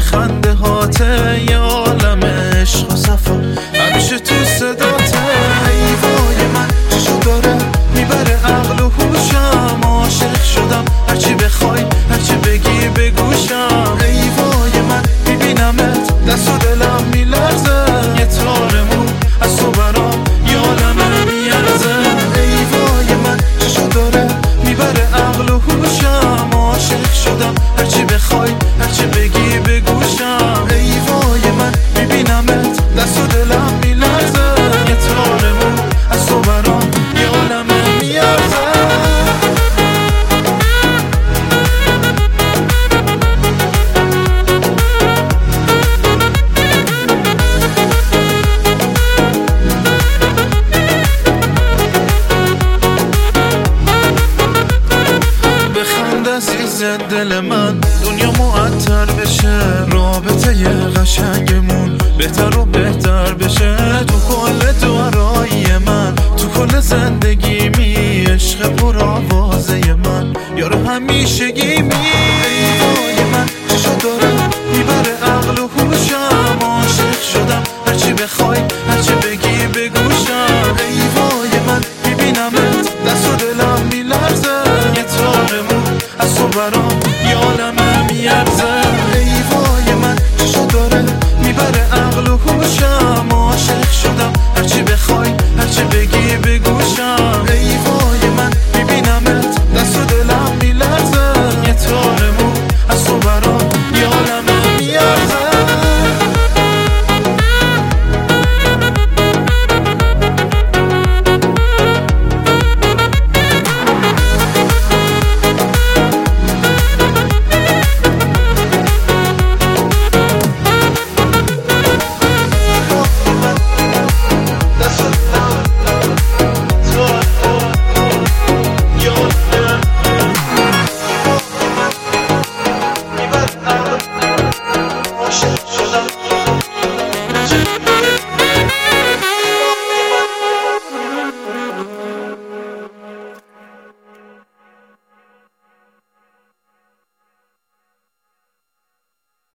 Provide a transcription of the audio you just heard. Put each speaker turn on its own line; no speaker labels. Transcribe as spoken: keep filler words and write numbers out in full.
خنده هاته یه عالم عشق و صفا همیشه تو صداته. ای وای من چشو داره میبره عقل و هوشم، عاشق شدم هرچی بخوای هرچی بگی بگوشم. ای وای من میبینمت دست و دلم میلرزه، یه تار مو از تو برام یه عالمه میارزه. ای وای من چشو داره میبره عقل و هوشم، عاشق شدم هرچی بخوای هرچی بگی بگوشم. ای وای من میبینمت دست و دلم میلرزه، یه تار مو از تو برام یه عالمه میارزه. عزیز دل من دنیا معطر بشه، رابطه ی قشنگمون بهتر و بهتر بشه. تو کل دعای من تو کل زندگی می عشق پر